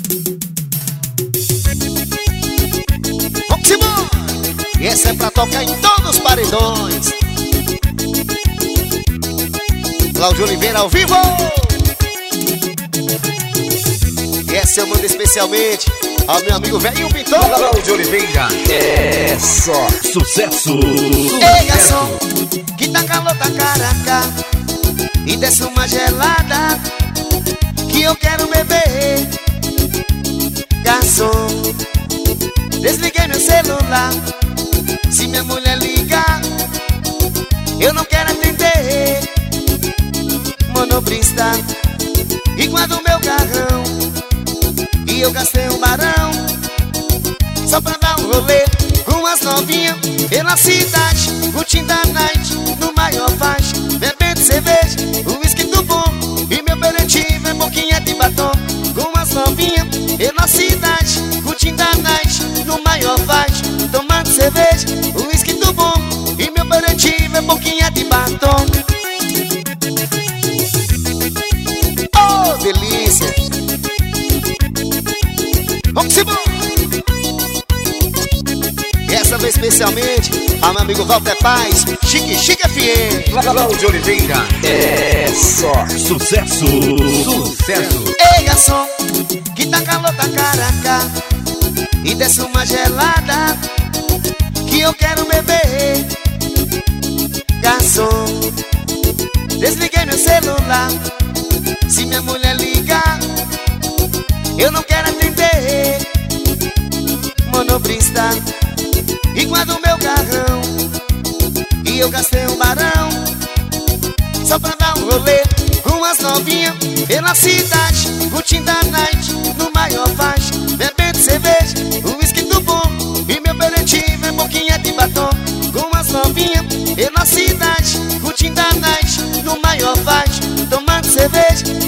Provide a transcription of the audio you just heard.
E essa é pra tocar em todos os paredões. Cláudio Oliveira ao vivo. E essa eu mando especialmente ao meu amigo velho pintor Cláudio Oliveira. É só sucesso. Ei, garçom, que tá calor, tá caraca, e desce uma gelada que eu quero beber. Garçom, desliguei meu celular. Se minha mulher ligar, eu não quero atender. Monobrista, igual do meu carrão, e eu gastei um barão só pra dar um rolê com as novinhas pela cidade, curtindo a night no maior faixa, bebendo cerveja, uísque do bom, e meu aperitivo é boquinha de batom. Com as novinhas pela cidade, curtindo a night no maior faixa, tomando cerveja, uísque do bom, e meu aperitivo é boquinha de batom. Oh, delícia! Vamos embora! E essa vez especialmente ao meu amigo Walter Paz, Chique Chique FM. Cláudio Oliveira. É só sucesso. Sucesso. Ei, garçom, que tá calor, tá caraca, e desce uma gelada que eu quero beber. Garçom, desliguei meu celular. Se minha mulher ligar, eu não quero atender. Monobrista, igual do meu carrão, e eu gastei um barão só pra dar um rolê com as novinhas pela cidade, curtindo a night no maior faixa, bebendo cerveja, uísque do bom, e meu aperitivo é boquinha de batom. Com as novinhas pela cidade, curtindo a night no maior faixa, tomando cerveja,